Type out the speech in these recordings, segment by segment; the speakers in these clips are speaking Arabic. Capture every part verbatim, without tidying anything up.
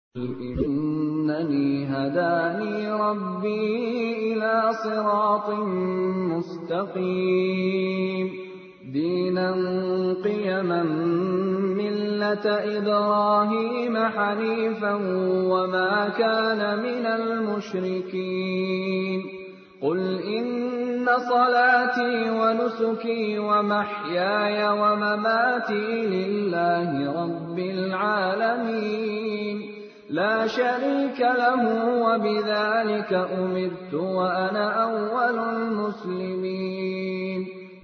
إنني هداني ربي إلى صراط مستقيم دينا قيما ملة إبراهيم حنيفا وما كان من المشركين قل إن صلاتي ونسكي ومحياي ومماتي لله رب العالمين لا شريك له وبذلك أمرت وأنا أول المسلمين.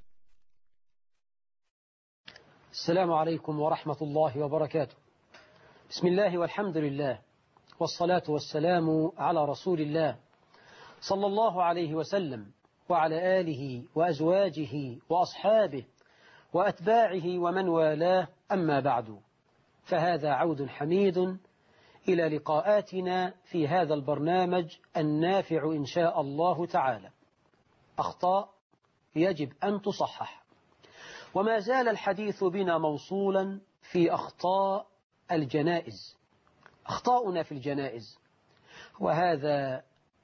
السلام عليكم ورحمة الله وبركاته. بسم الله والحمد لله والصلاة والسلام على رسول الله صلى الله عليه وسلم وعلى آله وأزواجه وأصحابه وأتباعه ومن والاه، أما بعد، فهذا عود حميد إلى لقاءاتنا في هذا البرنامج النافع إن شاء الله تعالى. أخطاء يجب أن تصحح، وما زال الحديث بنا موصولا في أخطاء الجنائز، أخطاؤنا في الجنائز، وهذا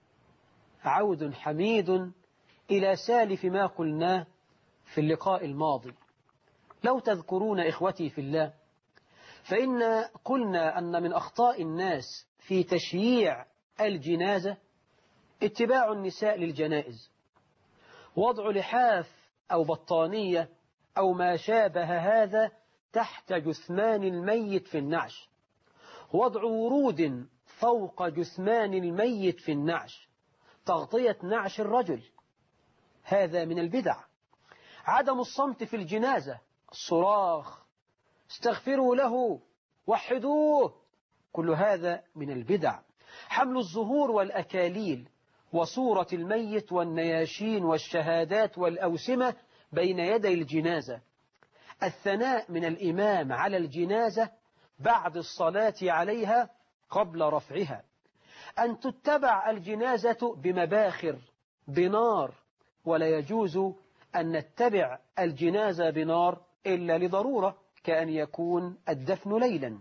عود حميد إلى سالف ما قلناه في اللقاء الماضي. لو تذكرون إخوتي في الله، فإن قلنا أن من أخطاء الناس في تشييع الجنازة اتباع النساء للجنائز، وضع لحاف أو بطانية أو ما شابه هذا تحت جثمان الميت في النعش، وضع ورود فوق جثمان الميت في النعش، تغطية نعش الرجل، هذا من البدع. عدم الصمت في الجنازة، الصراخ، استغفروا له، وحدوه، كل هذا من البدع. حمل الزهور والأكاليل وصورة الميت والنياشين والشهادات والأوسمة بين يدي الجنازة. الثناء من الإمام على الجنازة بعد الصلاة عليها قبل رفعها. أن تتبع الجنازة بمباخر بنار، ولا يجوز أن نتبع الجنازة بنار إلا لضرورة، كأن يكون الدفن ليلا.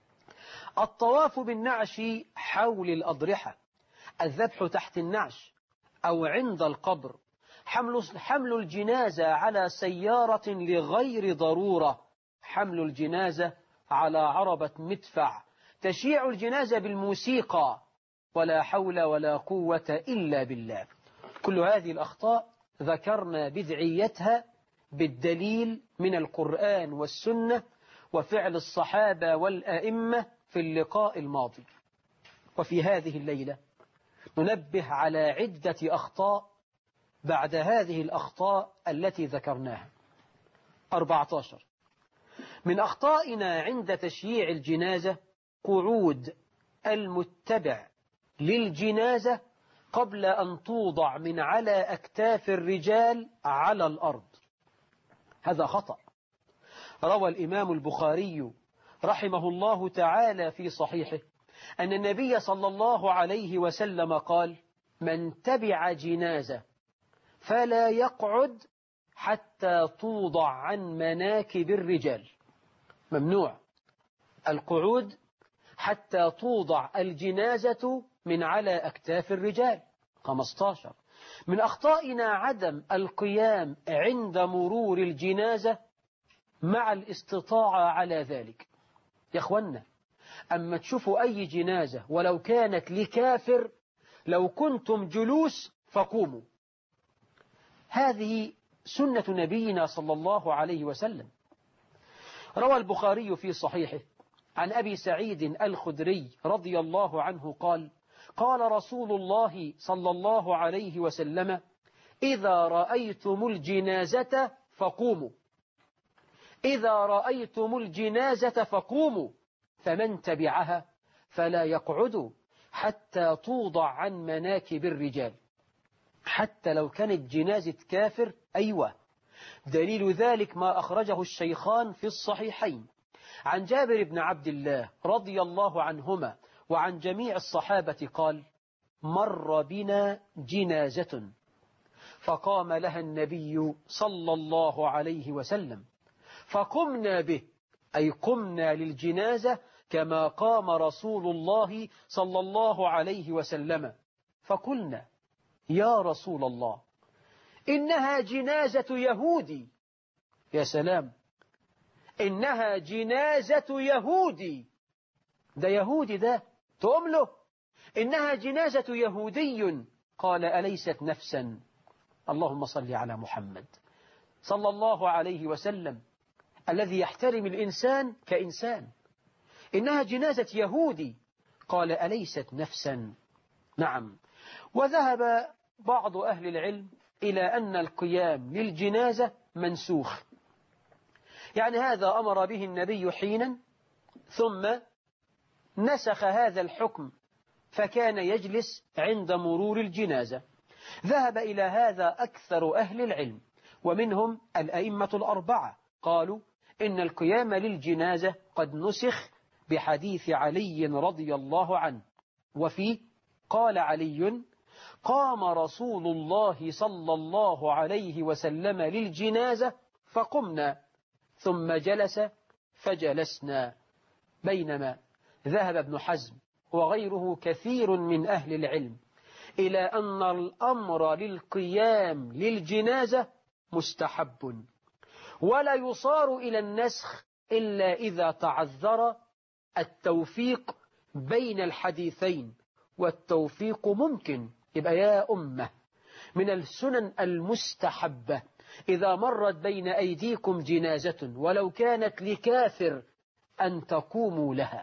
الطواف بالنعش حول الأضرحة، الذبح تحت النعش أو عند القبر، حمل, حمل الجنازة على سيارة لغير ضرورة، حمل الجنازة على عربة مدفع، تشييع الجنازة بالموسيقى، ولا حول ولا قوة إلا بالله. كل هذه الأخطاء ذكرنا بدعيتها بالدليل من القرآن والسنة وفعل الصحابة والأئمة في اللقاء الماضي. وفي هذه الليلة ننبه على عدة أخطاء بعد هذه الأخطاء التي ذكرناها. أربعة عشر من أخطائنا عند تشييع الجنازة قعود المتبع للجنازة قبل أن توضع من على أكتاف الرجال على الأرض، هذا خطأ. روى الإمام البخاري رحمه الله تعالى في صحيحه أن النبي صلى الله عليه وسلم قال: من تبع جنازة فلا يقعد حتى توضع عن مناكب الرجال. ممنوع القعود حتى توضع الجنازة من على أكتاف الرجال. خمسة عشر من أخطائنا عدم القيام عند مرور الجنازة مع الاستطاعة على ذلك. يا أخوانا، أما تشوفوا أي جنازة ولو كانت لكافر، لو كنتم جلوس فقوموا، هذه سنة نبينا صلى الله عليه وسلم. روى البخاري في صحيحه عن أبي سعيد الخدري رضي الله عنه قال: قال رسول الله صلى الله عليه وسلم: إذا رأيتم الجنازة فقوموا، إذا رأيتم الجنازة فقوموا، فمن تبعها فلا يقعدوا حتى توضع عن مناكب الرجال. حتى لو كانت جنازة كافر، أيوة. دليل ذلك ما أخرجه الشيخان في الصحيحين عن جابر بن عبد الله رضي الله عنهما وعن جميع الصحابة قال: مر بنا جنازة فقام لها النبي صلى الله عليه وسلم فقمنا به، أي قمنا للجنازة كما قام رسول الله صلى الله عليه وسلم. فقلنا يا رسول الله إنها جنازة يهودي. يا سلام، إنها جنازة يهودي، ده يهودي ده تقوم له، إنها جنازة يهودي. قال أليست نفسا؟ اللهم صل على محمد صلى الله عليه وسلم الذي يحترم الإنسان كإنسان. إنها جنازة يهودي. قال أليست نفسا؟ نعم. وذهب بعض أهل العلم إلى أن القيام للجنازة منسوخ، يعني هذا أمر به النبي حينا ثم نسخ هذا الحكم فكان يجلس عند مرور الجنازة. ذهب إلى هذا أكثر أهل العلم، ومنهم الأئمة الأربعة قالوا إن القيام للجنازة قد نسخ بحديث علي رضي الله عنه، وفيه قال علي قام رسول الله صلى الله عليه وسلم للجنازة فقمنا ثم جلس فجلسنا. بينما ذهب ابن حزم وغيره كثير من أهل العلم إلى أن الأمر للقيام للجنازة مستحب، ولا يصار إلى النسخ إلا إذا تعذر التوفيق بين الحديثين، والتوفيق ممكن. يبقى يا أمة من السنن المستحبة إذا مرت بين أيديكم جنازة ولو كانت لكافر أن تقوموا لها.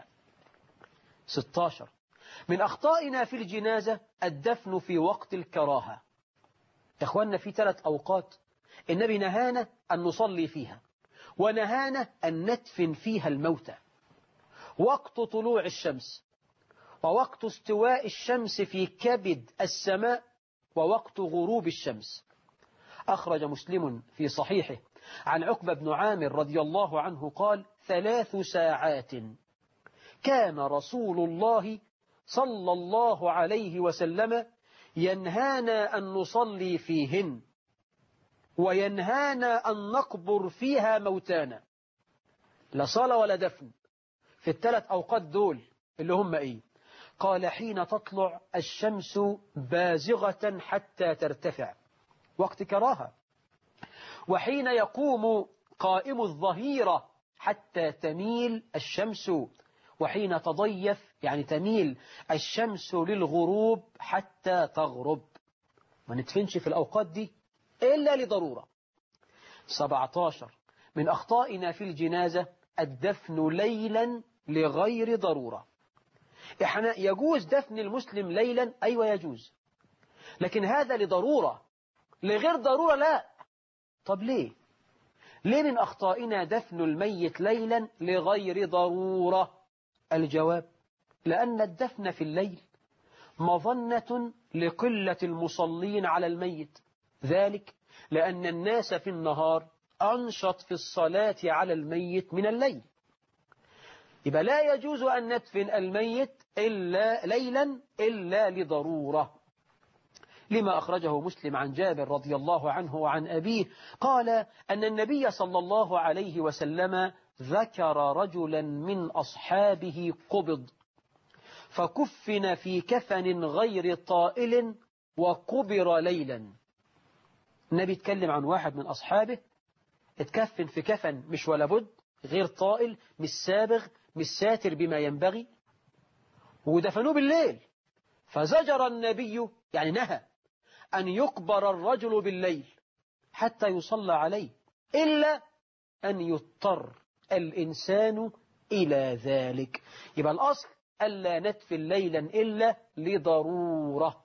ستة عشر من أخطائنا في الجنازة الدفن في وقت الكراهة. يا أخواننا في ثلاث أوقات النبي نهانا أن نصلي فيها، ونهانا أن ندفن فيها الموتى: وقت طلوع الشمس، ووقت استواء الشمس في كبد السماء، ووقت غروب الشمس. أخرج مسلم في صحيحه عن عقبة بن عامر رضي الله عنه قال: ثلاث ساعات كان رسول الله صلى الله عليه وسلم ينهانا أن نصلي فيهن، وينهانا أن نقبر فيها موتانا. لا صلاة ولا دفن في الثلاث أوقات دول اللي هم إيه؟ قال: حين تطلع الشمس بازغة حتى ترتفع، وقت كراهة. وحين يقوم قائم الظهيرة حتى تميل الشمس، وحين تضيف يعني تميل الشمس للغروب حتى تغرب. ما ندفنش في الأوقات دي إلا لضرورة. سبعة عشر من أخطائنا في الجنازة الدفن ليلا لغير ضرورة. إحنا يجوز دفن المسلم ليلا، أيوة يجوز، لكن هذا لضرورة، لغير ضرورة لا. طب ليه؟ ليه من أخطائنا دفن الميت ليلا لغير ضرورة؟ الجواب: لأن الدفن في الليل مظنة لقلة المصلين على الميت، ذلك لأن الناس في النهار أنشط في الصلاة على الميت من الليل. يبقى لا يجوز أن ندفن الميت إلا ليلا إلا لضرورة، لما أخرجه مسلم عن جابر رضي الله عنه وعن أبيه قال أن النبي صلى الله عليه وسلم ذكر رجلا من أصحابه قبض فكفن في كفن غير طائل وقبر ليلا. النبي اتكلم عن واحد من أصحابه اتكفن في كفن مش ولا بد، غير طائل، مش سابغ، مش ساتر بما ينبغي، ودفنوه بالليل. فزجر النبي يعني نهى أن يقبر الرجل بالليل حتى يصلى عليه، إلا أن يضطر الإنسان إلى ذلك. يبقى الأصل ألا ندفن ليلا إلا لضرورة.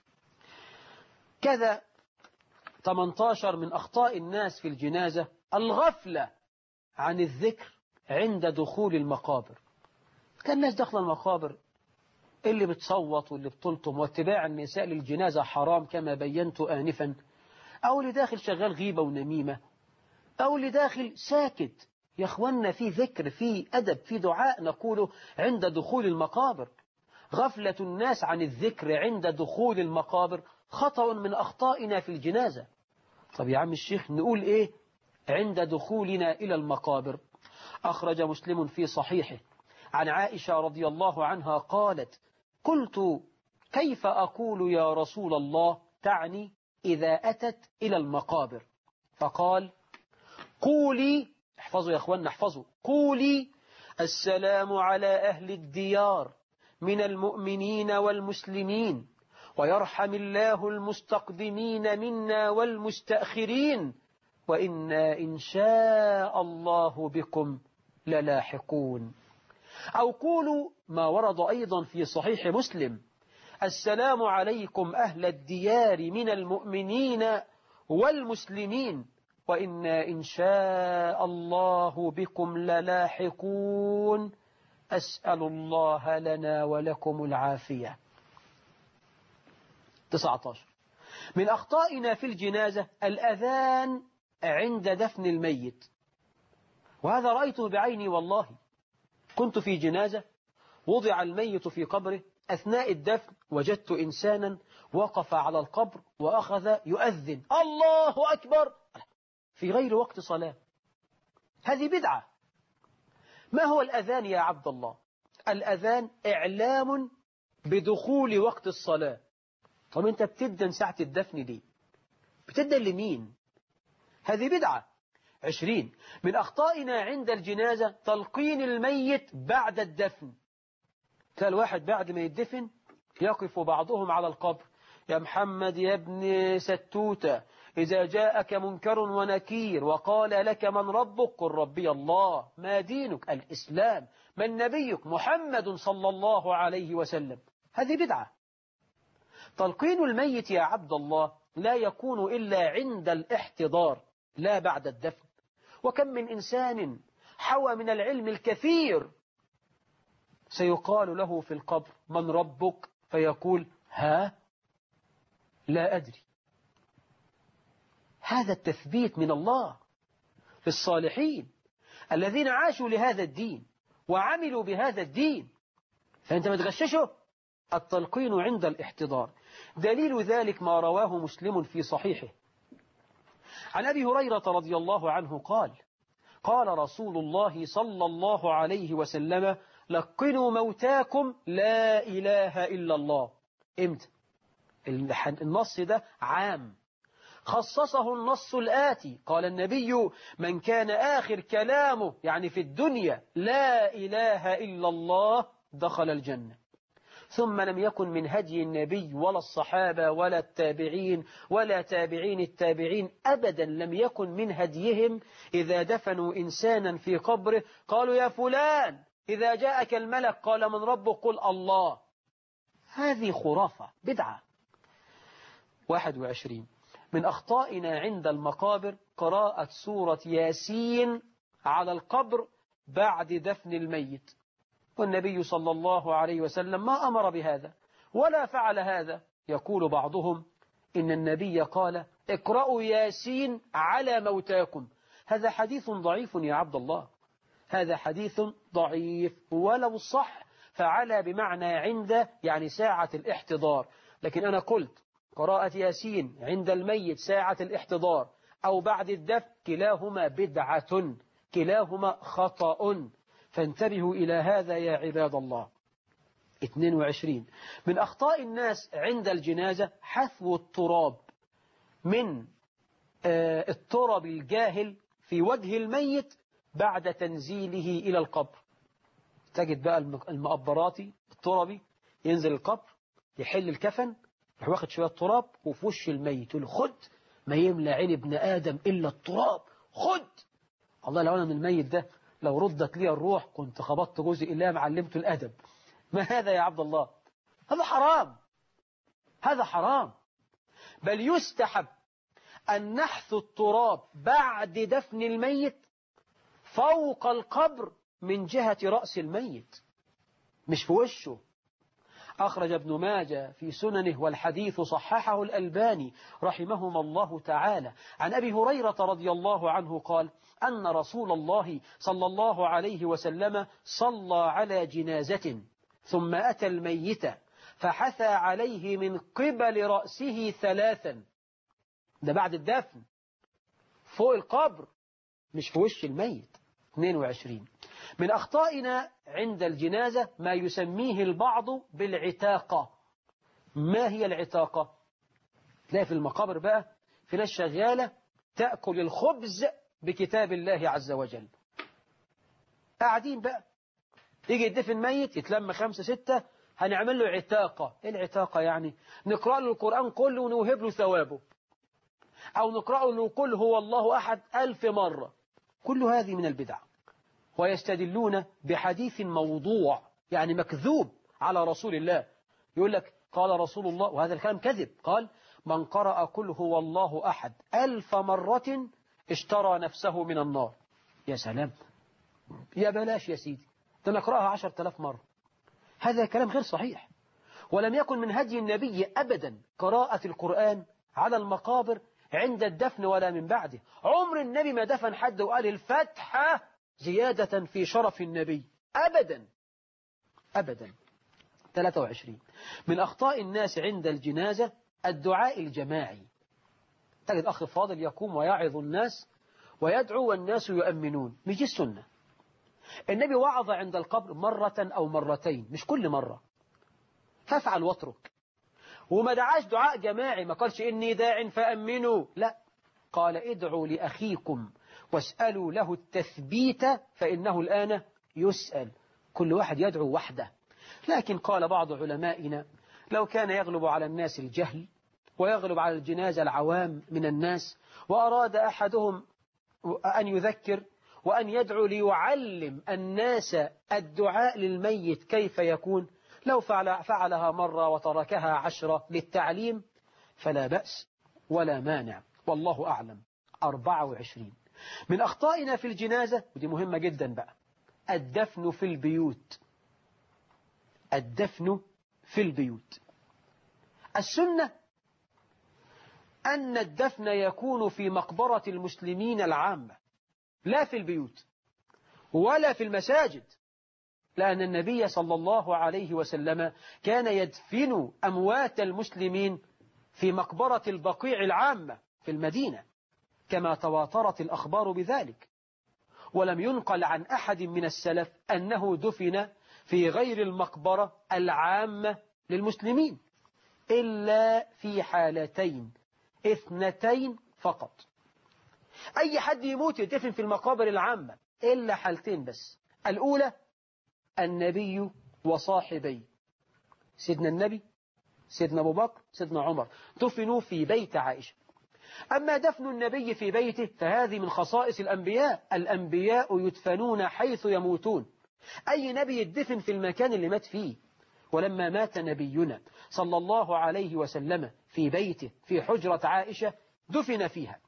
كذا ثمانية عشر من أخطاء الناس في الجنازة الغفلة عن الذكر عند دخول المقابر. كان الناس داخل المقابر اللي بتصوت واللي بتلطم، واتباع النساء للجنازة حرام كما بينت آنفا، أو اللي داخل شغال غيبة ونميمة، أو اللي داخل ساكت. يا أخوانا في ذكر، في أدب، في دعاء نقوله عند دخول المقابر. غفلة الناس عن الذكر عند دخول المقابر خطأ من أخطائنا في الجنازة. طب يا عم الشيخ نقول إيه عند دخولنا إلى المقابر؟ أخرج مسلم في صحيحه عن عائشة رضي الله عنها قالت: قلت: كيف أقول يا رسول الله؟ تعني إذا أتت إلى المقابر. فقال: قولي، احفظوا يا أخوانا احفظوا، قولي: السلام على أهل الديار من المؤمنين والمسلمين، ويرحم الله المستقدمين منا والمستأخرين، وإنا إن شاء الله بكم للاحقون. أو قولوا ما ورد أيضا في صحيح مسلم: السلام عليكم أهل الديار من المؤمنين والمسلمين، وإنا إن شاء الله بكم للاحقون، أسأل الله لنا ولكم العافية. تسعة عشر. من أخطائنا في الجنازة الأذان عند دفن الميت، وهذا رأيته بعيني والله. كنت في جنازة وضع الميت في قبره، أثناء الدفن وجدت إنسانا وقف على القبر وأخذ يؤذن الله أكبر في غير وقت صلاة. هذه بدعة. ما هو الأذان يا عبد الله؟ الأذان إعلام بدخول وقت الصلاة. طب أنت بتدن ساعة الدفن دي، بتدن لمين؟ هذه بدعة. عشرين. من أخطائنا عند الجنازة تلقين الميت بعد الدفن. تلاقي الواحد بعد ما يدفن يقف بعضهم على القبر: يا محمد يا ابن ستوتة، إذا جاءك منكر ونكير وقال لك من ربك قل ربي الله، ما دينك؟ الإسلام، من نبيك؟ محمد صلى الله عليه وسلم. هذه بدعة. تلقين الميت يا عبد الله لا يكون إلا عند الاحتضار لا بعد الدفن. وكم من إنسان حوى من العلم الكثير سيقال له في القبر من ربك؟ فيقول ها لا أدري. هذا التثبيت من الله للصالحين الذين عاشوا لهذا الدين وعملوا بهذا الدين، فأنت ما تغششه. التلقين عند الاحتضار. دليل ذلك ما رواه مسلم في صحيحه عن أبي هريرة رضي الله عنه قال: قال رسول الله صلى الله عليه وسلم: لقنوا موتاكم لا إله إلا الله. امتى؟ النص ده عام، خصصه النص الآتي: قال النبي: من كان آخر كلامه يعني في الدنيا لا إله إلا الله دخل الجنة. ثم لم يكن من هدي النبي ولا الصحابة ولا التابعين ولا تابعين التابعين أبدا، لم يكن من هديهم إذا دفنوا إنسانا في قبره قالوا: يا فلان إذا جاءك الملك قال من ربك قل الله. هذه خرافة، بدعة. واحد وعشرين. من أخطائنا عند المقابر قراءة سورة ياسين على القبر بعد دفن الميت، والنبي صلى الله عليه وسلم ما أمر بهذا ولا فعل هذا. يقول بعضهم إن النبي قال: اقرأوا ياسين على موتاكم. هذا حديث ضعيف يا عبد الله، هذا حديث ضعيف، ولو صح فعلى بمعنى عند يعني ساعة الاحتضار. لكن أنا قلت قراءة ياسين عند الميت ساعة الاحتضار أو بعد الدفن كلاهما بدعة، كلاهما خطأ، فانتبهوا إلى هذا يا عباد الله. اثنين وعشرين. من أخطاء الناس عند الجنازة حثو التراب من التراب الجاهل في وجه الميت بعد تنزيله إلى القبر. تجد بقى المقبراتي الترابي ينزل القبر يحل الكفن يروح واخد شوية تراب وفي وش الميت يقول: خد، ما يملى عين ابن آدم إلا التراب، خد. الله، لو أنا من الميت ده لو ردت لي الروح كنت خبطت جزء الله معلمته الأدب. ما هذا يا عبد الله؟ هذا حرام، هذا حرام. بل يستحب أن نحثو التراب بعد دفن الميت فوق القبر من جهة رأس الميت، مش في وشه. أخرج ابن ماجه في سننه والحديث صححه الألباني رحمهما الله تعالى عن أبي هريرة رضي الله عنه قال: أن رسول الله صلى الله عليه وسلم صلى على جنازة ثم أتى الميت فحثى عليه من قبل رأسه ثلاثا. ده بعد الدفن فوق القبر مش في وش الميت. اثنين وعشرين. من أخطائنا عند الجنازة ما يسميه البعض بالعتاقة. ما هي العتاقة؟ تلاقي في المقابر بقى في ناس شغالة تأكل الخبز بكتاب الله عز وجل، قاعدين بقى يجي يدفن ميت يتلم خمسة ستة هنعمل له عتاقة. إيه العتاقة يعني؟ نقرأ له القرآن كله ونوهب له ثوابه، أو نقرأ له قل هو الله أحد ألف مرة. كل هذه من البدع، ويستدلون بحديث موضوع يعني مكذوب على رسول الله. يقول لك قال رسول الله، وهذا الكلام كذب، قال من قرأ قل هو الله أحد ألف مرة اشترى نفسه من النار. يا سلام، يا بلاش يا سيدي، ده نقرأها عشر تلاف مرة. هذا كلام غير صحيح، ولم يكن من هدي النبي أبدا قراءة القرآن على المقابر عند الدفن ولا من بعده. عمر النبي ما دفن حد وقال الفتحة زيادة في شرف النبي، أبدا أبدا. ثلاثة وعشرين من أخطاء الناس عند الجنازة الدعاء الجماعي. تجد أخ فاضل يقوم ويعظ الناس ويدعو والناس يؤمنون، مش دي السنة. النبي وعظ عند القبر مرة أو مرتين، مش كل مرة، فافعل واترك. وما دعاش دعاء جماعي، ما قالش إني داع فأمنوا، لا، قال ادعوا لأخيكم واسألوا له التثبيت فإنه الآن يسأل. كل واحد يدعو وحده. لكن قال بعض علمائنا لو كان يغلب على الناس الجهل ويغلب على الجنازة العوام من الناس، وأراد أحدهم أن يذكر وأن يدعو ليعلم الناس الدعاء للميت كيف يكون، لو فعل فعلها مرة وتركها عشرة للتعليم فلا بأس ولا مانع، والله أعلم. أربعة وعشرين من أخطائنا في الجنازة، ودي مهمة جدا بقى، الدفن في البيوت. الدفن في البيوت. السنة أن الدفن يكون في مقبرة المسلمين العامة، لا في البيوت ولا في المساجد، لأن النبي صلى الله عليه وسلم كان يدفن أموات المسلمين في مقبرة البقيع العامة في المدينة، كما تواترت الأخبار بذلك. ولم ينقل عن أحد من السلف أنه دفن في غير المقبرة العامة للمسلمين إلا في حالتين اثنتين فقط. أي حد يموت يدفن في المقابر العامة إلا حالتين بس. الأولى النبي وصاحبيه، سيدنا النبي، سيدنا أبو بكر، سيدنا عمر، دفنوا في بيت عائشة. أما دفن النبي في بيته فهذه من خصائص الأنبياء. الأنبياء يدفنون حيث يموتون. أي نبي يدفن في المكان اللي مات فيه. ولما مات نبينا صلى الله عليه وسلم في بيته في حجرة عائشة دفن فيها.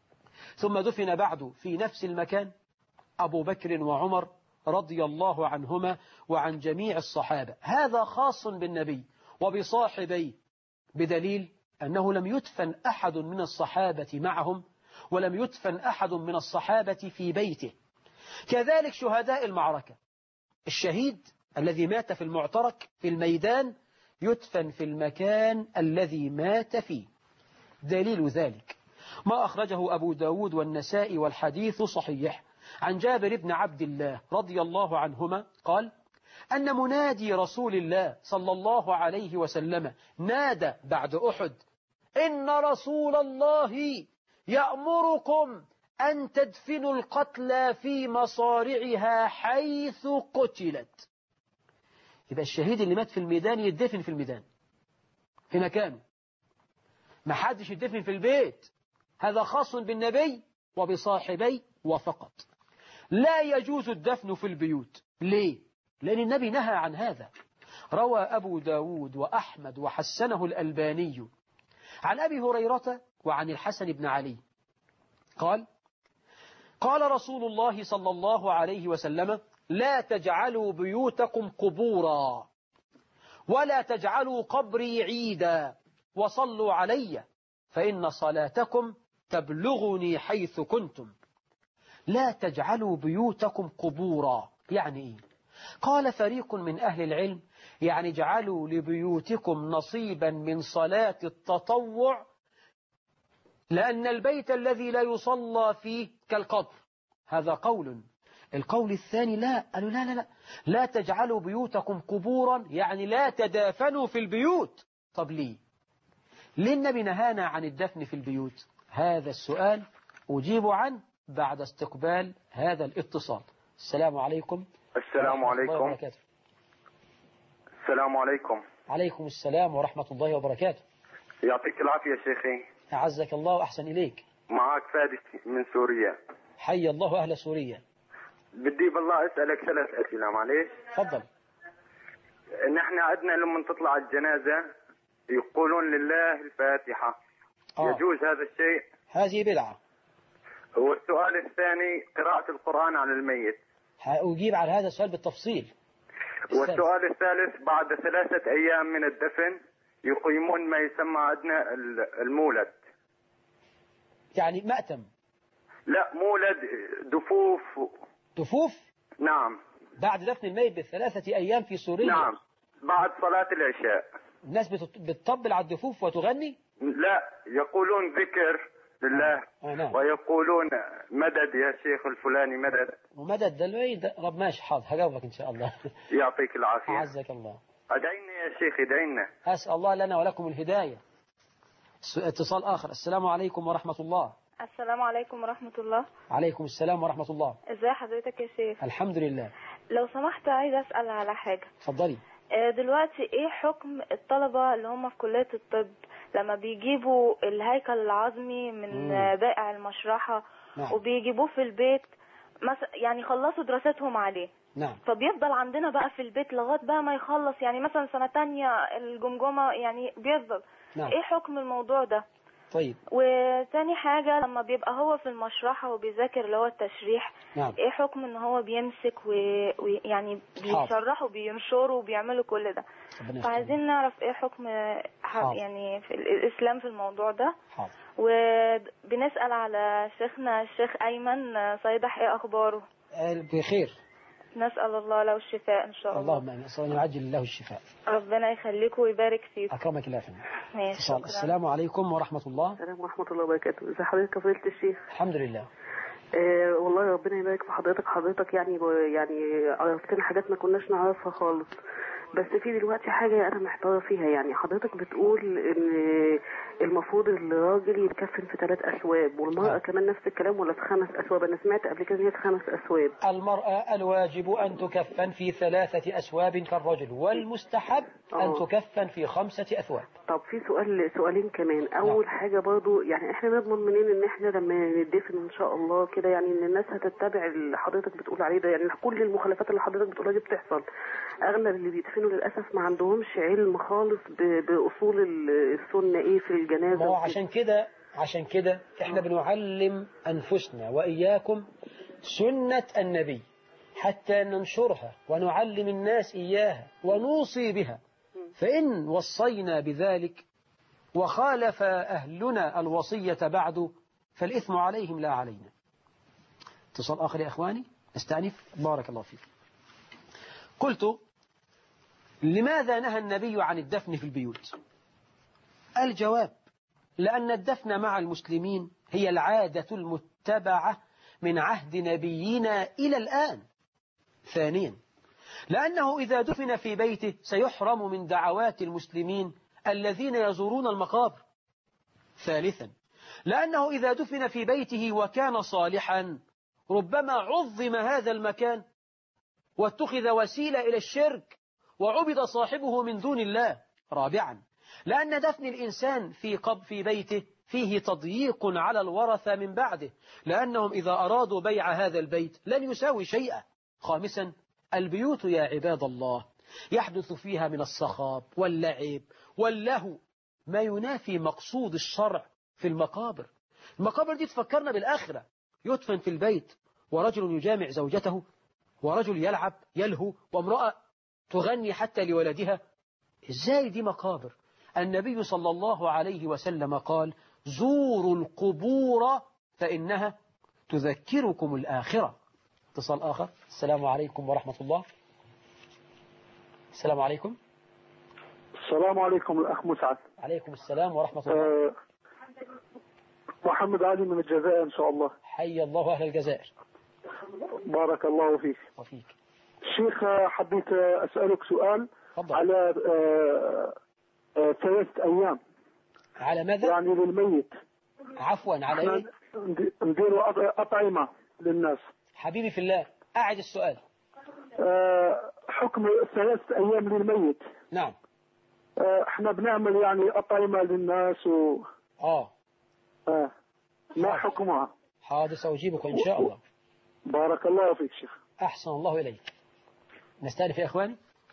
ثم دفن بعد في نفس المكان أبو بكر وعمر رضي الله عنهما وعن جميع الصحابة. هذا خاص بالنبي وبصاحبيه، بدليل أنه لم يدفن أحد من الصحابة معهم، ولم يدفن أحد من الصحابة في بيته. كذلك شهداء المعركة، الشهيد الذي مات في المعترك في الميدان يدفن في المكان الذي مات فيه. دليل ذلك ما أخرجه أبو داود والنسائي والحديث صحيح عن جابر بن عبد الله رضي الله عنهما قال أن منادي رسول الله صلى الله عليه وسلم نادى بعد أحد إن رسول الله يأمركم أن تدفنوا القتلى في مصارعها حيث قتلت. يبقى الشهيد اللي مات في الميدان يدفن في الميدان في مكانه، ما حدش يدفن في البيت. هذا خاص بالنبي وبصاحبيه وفقط. لا يجوز الدفن في البيوت. ليه؟ لأن النبي نهى عن هذا. روى أبو داود وأحمد وحسنه الألباني عن أبي هريرة وعن الحسن بن علي قال قال رسول الله صلى الله عليه وسلم لا تجعلوا بيوتكم قبورا ولا تجعلوا قبري عيدا وصلوا علي فإن صلاتكم تبلغني حيث كنتم. لا تجعلوا بيوتكم قبورا يعني إيه؟ قال فريق من أهل العلم يعني جعلوا لبيوتكم نصيبا من صلاة التطوع، لأن البيت الذي لا يصلى فيه كالقبر. هذا قول. القول الثاني لا، قالوا لا لا لا لا تجعلوا بيوتكم قبورا، يعني لا تدافنوا في البيوت. طب ليه؟ ليه النبي نهانا عن الدفن في البيوت؟ هذا السؤال أجيب عنه بعد استقبال هذا الاتصال. السلام عليكم. السلام عليكم. السلام عليكم. عليكم السلام ورحمة الله وبركاته. يعطيك العافية شيخي. أعزك الله وأحسن إليك. معك فادي من سوريا. حي الله أهل سوريا. بدي بالله أسألك ثلاث أسئلة معليش. تفضل. نحن عندنا لما تطلع الجنازة يقولون لله الفاتحة. آه. يجوز هذا الشيء؟ هذه بدعة. والسؤال الثاني قراءة القرآن على الميت. أجيب على هذا السؤال بالتفصيل. والسؤال الثالث بعد ثلاثة أيام من الدفن يقيمون ما يسمى عندنا المولد. يعني مأتم؟ لا مولد، دفوف. دفوف؟ نعم. بعد دفن الميت بثلاثة أيام في سوريا؟ نعم بعد صلاة العشاء. الناس بتطبل على الدفوف وتغني؟ لا يقولون ذكر لله. آه. نعم. ويقولون مدد يا شيخ الفلاني مدد. ومدد ده الويد رب ماشي حاضر هجاوبك إن شاء الله. يعطيك العافية. أعزك الله. أدعينا يا شيخ ادعينا. أسأل الله لنا ولكم الهداية. اتصال آخر. السلام عليكم ورحمة الله. السلام عليكم ورحمة الله. عليكم السلام ورحمة الله. ازي حضرتك يا شيخ؟ الحمد لله. لو سمحت عايزة أسأل على حاجة. اتفضلي. دلوقتي ايه حكم الطلبة اللي هم في كلية الطب لما بيجيبوا الهيكل العظمي من مم. بائع المشرحة نعم. وبيجيبوه في البيت مثلا، يعني خلصوا دراستهم عليه نعم. فبيفضل عندنا بقى في البيت لغاية بقى ما يخلص، يعني مثلا سنة تانية الجمجمة يعني بيفضل نعم. ايه حكم الموضوع ده؟ طيب. وتاني حاجة لما بيبقى هو في المشرحة وبيذاكر اللي هو التشريح نعم. ايه حكم ان هو بيمسك ويعني بيشرحوا وبينشروا وبيعملوا كل ده؟ فعايزين نعرف ايه حكم يعني في الاسلام في الموضوع ده. حاضر. وبنسأل على شيخنا الشيخ ايمن صيدح ايه اخباره؟ بخير. نسأل الله له الشفاء ان شاء الله. اللهم امين. نسأل الله يعجل له الشفاء. ربنا يخليك ويبارك فيك. اكرمك الله فينا. ماشي. السلام عليكم ورحمة الله. السلام ورحمة الله وبركاته. ازي حضرتك يا فضيلة الشيخ؟ الحمد لله. آه والله ربنا يبارك في حضرتك. حضرتك يعني يعني عرفتنا حاجات ما كناش نعرفها خالص، بس في دلوقتي حاجة أنا محتارة فيها. يعني حضرتك بتقول إن المفروض الراجل يتكفن في ثلاث أثواب والمرأة آه. كمان نفس الكلام ولا في خمس أثواب؟ أنا سمعت قبل كده إن هي في خمس أثواب. المرأة الواجب أن تكفن في ثلاثة أثواب كالرجل، والمستحب أوه. أن تكفن في خمسة أثواب. طب في سؤال سؤالين كمان. أول لا. حاجة برضو يعني إحنا نضمن منين إن إحنا لما ندفن إن شاء الله كده يعني إن الناس هتتبع اللي حضرتك بتقول عليه ده؟ يعني كل المخالفات اللي حضرتك بتقولها دي بتحصل. أغلب اللي بيدفنوا للأسف ما عندهمش علم خالص بأصول السنة إيه في الجنازة. ما هو عشان كده عشان كده إحنا بنعلم أنفسنا وإياكم سنة النبي حتى ننشرها ونعلم الناس إياها ونوصي بها. فإن وصينا بذلك وخالف أهلنا الوصية بعد فالإثم عليهم لا علينا. اتصال آخر يا أخواني استأنف. بارك الله فيك. قلت لماذا نهى النبي عن الدفن في البيوت؟ الجواب لأن الدفن مع المسلمين هي العادة المتبعة من عهد نبينا إلى الآن. ثانيا لأنه إذا دفن في بيته سيحرم من دعوات المسلمين الذين يزورون المقابر. ثالثا لأنه إذا دفن في بيته وكان صالحا ربما عظم هذا المكان واتخذ وسيلة إلى الشرك وعبد صاحبه من دون الله. رابعا لأن دفن الإنسان في قبر في بيته فيه تضييق على الورثة من بعده، لأنهم إذا أرادوا بيع هذا البيت لن يساوي شيئا. خامسا البيوت يا عباد الله يحدث فيها من الصخاب واللعب واللهو ما ينافي مقصود الشرع في المقابر. المقابر دي تفكرنا بالآخرة. يدفن في البيت ورجل يجامع زوجته ورجل يلعب يلهو وامرأة تغني حتى لولدها. إزاي دي مقابر؟ النبي صلى الله عليه وسلم قال زوروا القبور فإنها تذكركم الآخرة. اتصال آخر. السلام عليكم ورحمة الله. السلام عليكم. السلام عليكم الأخ مسعد. عليكم السلام ورحمة الله. أه محمد علي من الجزائر إن شاء الله. حي الله أهل الجزائر. بارك الله فيك. وفيك. شيخ حبيت أسألك سؤال فضل. على ثلاثة أيام. على ماذا؟ يعني للميت. عفوا على إيه؟ نديروا أطعمة للناس. حبيبي في الله أعد السؤال. حكم ثلاثة أيام للميت. نعم. احنا بنعمل يعني أطعمة للناس و آه آه. ما حكمها؟ حاضر سأجيبك إن شاء الله. بارك الله فيك شيخ. أحسن الله إليك. نستأنف يا إخواني.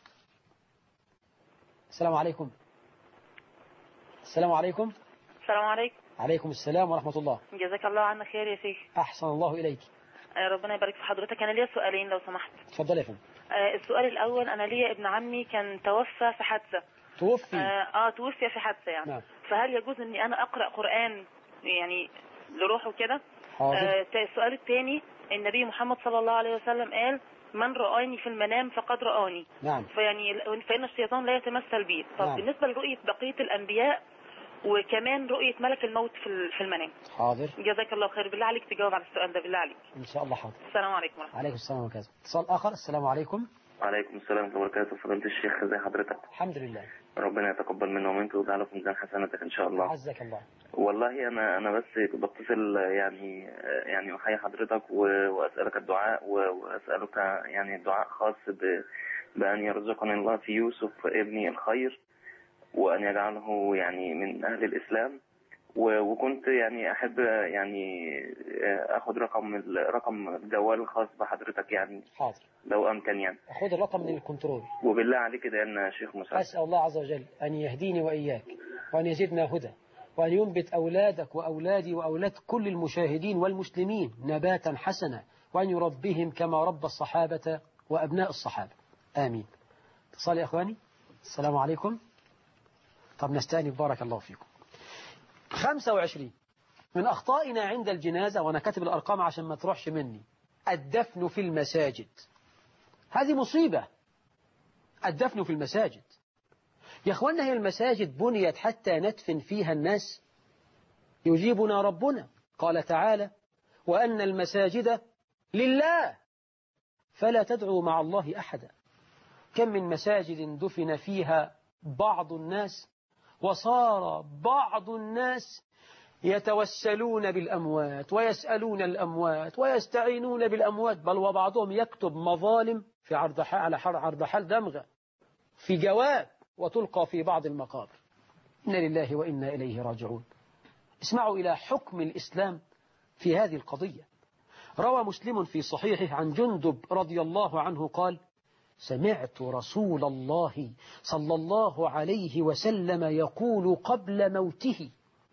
السلام عليكم. السلام عليكم. السلام عليكم. عليكم السلام ورحمة الله. جزاك الله عنا خير يا شيخ. أحسن الله إليك. ربنا يبارك في حضرتك. أنا ليا سؤالين لو سمحت. اتفضل يا فندم. آه السؤال الأول، أنا ليا ابن عمي كان توفى في حادثة. توفي؟ آه, آه توفي في حادثة يعني. نعم. فهل يجوز إني أنا أقرأ قرآن يعني لروحه كده؟ آه السؤال الثاني، النبي محمد صلى الله عليه وسلم قال من رآني في المنام فقد رآني. نعم. فيعني فإن الشيطان لا يتمثل بي. طب نعم. بالنسبة لرؤية بقية الأنبياء وكمان رؤية ملك الموت في المنام. حاضر. جزاك الله خير. بالله عليك تجاوب على السؤال ده بالله عليك. إن شاء الله حاضر. السلام عليكم ورحمة الله. عليكم السلام ورحمة الله. اتصال آخر. السلام عليكم. وعليكم السلام ورحمة الله وبركاته. فضيلة الشيخ ازي حضرتك؟ الحمد لله. ربنا يتقبل منا ومنك ويجعله في ميزان حسناتك ان شاء الله. عزك الله. والله انا انا بس بتصل يعني يعني احيي حضرتك واسالك الدعاء واسالك يعني دعاء خاص بان يرزقني الله في يوسف ابني الخير وان يجعله يعني من اهل الاسلام، وكنت يعني احب يعني اخذ رقم رقم الجوال الخاص بحضرتك يعني. حاضر. لو امكن يعني. خذ الرقم من الكنترول. وبالله عليك ده يا شيخ مساعد. اسال الله عز وجل ان يهديني واياك وان يزيدنا هدى وان ينبت اولادك واولادي واولاد كل المشاهدين والمسلمين نباتا حسنا وان يربيهم كما ربى الصحابه وابناء الصحابه. امين. اتصال يا اخواني. السلام عليكم. طب نستأنف بارك الله فيكم. خمسة وعشرين من أخطائنا عند الجنازة، وأنا كاتب الأرقام عشان ما تروحش مني، الدفن في المساجد. هذه مصيبة، الدفن في المساجد. يا أخوانا هي المساجد بنيت حتى ندفن فيها الناس؟ يجيبنا ربنا قال تعالى وأن المساجد لله فلا تدعوا مع الله أحدا. كم من مساجد دفن فيها بعض الناس وصار بعض الناس يتوسلون بالأموات ويسألون الأموات ويستعينون بالأموات، بل وبعضهم يكتب مظالم في عرض حال على عرض حال دمغة في جواب وتلقى في بعض المقابر. إنا لله وإنا إليه راجعون. اسمعوا إلى حكم الإسلام في هذه القضية. روى مسلم في صحيحه عن جندب رضي الله عنه قال سمعت رسول الله صلى الله عليه وسلم يقول قبل موته،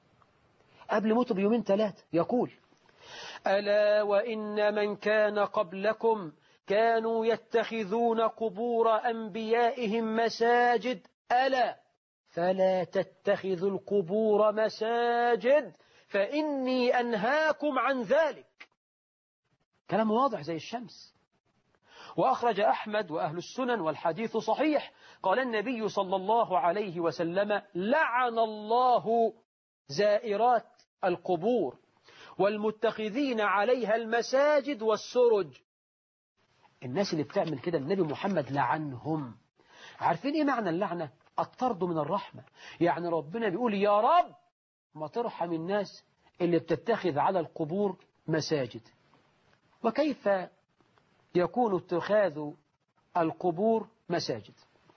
قبل موته بيومين ثلاثة، يقول ألا وإن من كان قبلكم كانوا يتخذون قبور أنبيائهم مساجد ألا فلا تتخذوا القبور مساجد فإني أنهاكم عن ذلك. كلام واضح زي الشمس. وأخرج أحمد وأهل السنن والحديث صحيح قال النبي صلى الله عليه وسلم لعن الله زائرات القبور والمتخذين عليها المساجد والسرج. الناس اللي بتعمل كده النبي محمد لعنهم. عارفين إيه معنى اللعنة؟ الطرد من الرحمة. يعني ربنا بيقول يا رب ما ترحم الناس اللي بتتخذ على القبور مساجد. وكيف يكون اتخاذ القبور مساجد؟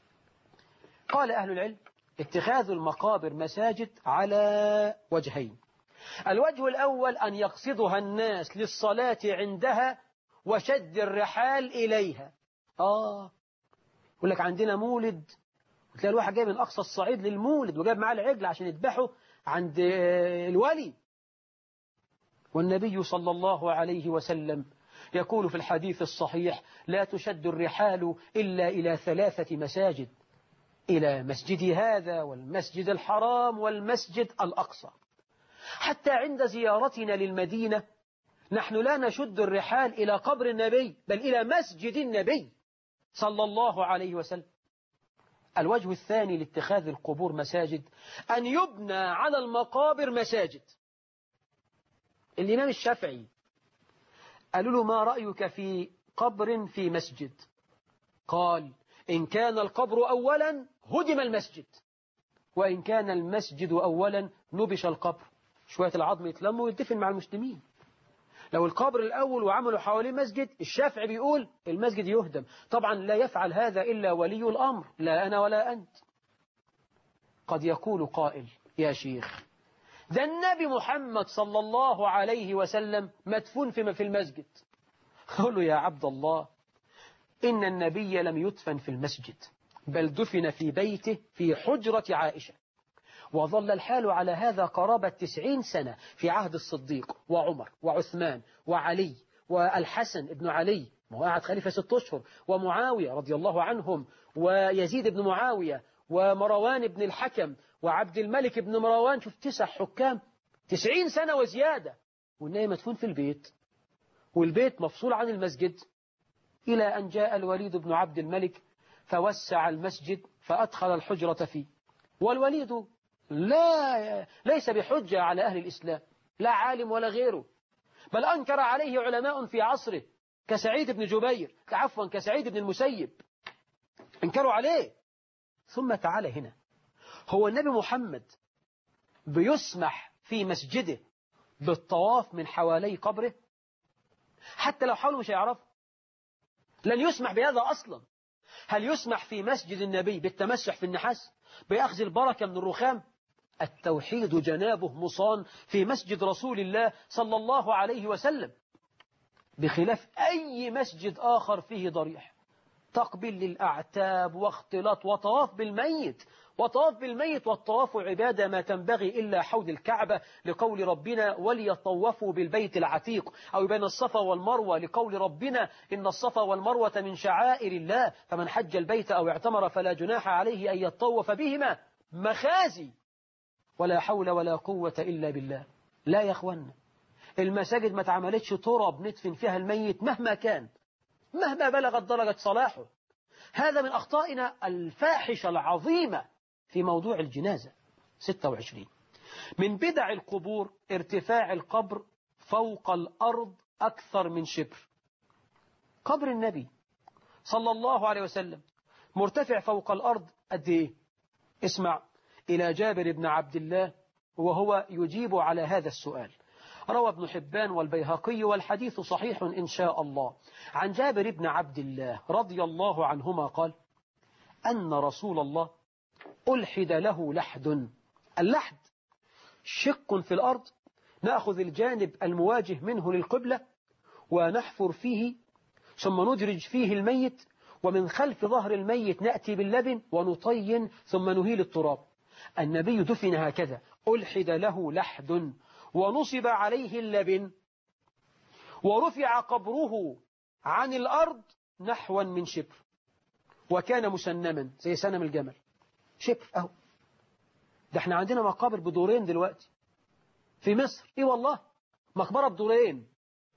قال أهل العلم اتخاذ المقابر مساجد على وجهين. الوجه الأول أن يقصدها الناس للصلاة عندها وشد الرحال إليها. آه يقول لك عندنا مولد، وتلاقي الواحد جاي من أقصى الصعيد للمولد وجايب معاه العجل عشان يذبحه عند الولي. والنبي صلى الله عليه وسلم يقول في الحديث الصحيح لا تشد الرحال إلا إلى ثلاثة مساجد، إلى مسجد هذا والمسجد الحرام والمسجد الأقصى. حتى عند زيارتنا للمدينة نحن لا نشد الرحال إلى قبر النبي بل إلى مسجد النبي صلى الله عليه وسلم. الوجه الثاني لاتخاذ القبور مساجد أن يبنى على المقابر مساجد. الإمام الشافعي قالوا له ما رأيك في قبر في مسجد؟ قال إن كان القبر أولا هدم المسجد، وإن كان المسجد أولا نبش القبر، شوية العظم يتلموا ويدفن مع المسلمين. لو القبر الأول وعملوا حواليه مسجد، الشافعي بيقول المسجد يهدم. طبعا لا يفعل هذا إلا ولي الأمر، لا أنا ولا أنت. قد يقول قائل يا شيخ ده النبي محمد صلى الله عليه وسلم مدفون في المسجد. أقول له يا عبد الله إن النبي لم يدفن في المسجد، بل دفن في بيته في حجرة عائشة، وظل الحال على هذا قرابة تسعين سنة في عهد الصديق وعمر وعثمان وعلي والحسن ابن علي، ما هو قعد خليفة ست أشهر، ومعاوية رضي الله عنهم، ويزيد بن معاوية، ومروان بن الحكم، وعبد الملك بن مروان. شوف تسع حكام، تسعين سنة وزيادة، والنبي مدفون في البيت، والبيت مفصول عن المسجد، إلى أن جاء الوليد بن عبد الملك فوسع المسجد فأدخل الحجرة فيه. والوليد لا ليس بحجة على أهل الإسلام، لا عالم ولا غيره، بل أنكر عليه علماء في عصره كسعيد بن جبير، عفوا كسعيد بن المسيب، انكروا عليه. ثم تعالى هنا، هو النبي محمد بيسمح في مسجده بالطواف من حوالي قبره؟ حتى لو حاولوا مش هيعرفوا، لن يسمح بهذا أصلا. هل يسمح في مسجد النبي بالتمسح في النحاس، بأخذ البركة من الرخام؟ التوحيد جنابه مصان في مسجد رسول الله صلى الله عليه وسلم، بخلاف أي مسجد آخر فيه ضريح، تقبيل للأعتاب واختلاط وطواف بالميت. وطواف بالميت والطواف عبادة ما تنبغي إلا حول الكعبة، لقول ربنا وليطوفوا بالبيت العتيق، أو بين الصفا والمروة، لقول ربنا إن الصفا والمروة من شعائر الله، فمن حج البيت أو اعتمر فلا جناح عليه أن يطوف بهما. مخازي، ولا حول ولا قوة إلا بالله. لا يا أخوانا، المساجد ما تعملتش تراب ندفن فيها الميت مهما كان، مهما بلغت درجة صلاحه. هذا من أخطائنا الفاحشة العظيمة في موضوع الجنازة. ستة وعشرين من بدع القبور ارتفاع القبر فوق الأرض أكثر من شبر. قبر النبي صلى الله عليه وسلم مرتفع فوق الأرض قد إيه؟ اسمع إلى جابر بن عبد الله وهو يجيب على هذا السؤال. روى ابن حبان والبيهقي والحديث صحيح إن شاء الله، عن جابر بن عبد الله رضي الله عنهما قال أن رسول الله ألحد له لحد. اللحد شق في الأرض، نأخذ الجانب المواجه منه للقبلة ونحفر فيه، ثم ندرج فيه الميت، ومن خلف ظهر الميت نأتي باللبن ونطين، ثم نهيل التراب. النبي دفن هكذا، ألحد له لحد ونصب عليه اللبن، ورفع قبره عن الأرض نحوا من شبر، وكان مسنما زي سنم الجمل. شبر أهو. ده احنا عندنا مقابر بدورين دلوقتي في مصر. ايه والله، مقبرة بدورين،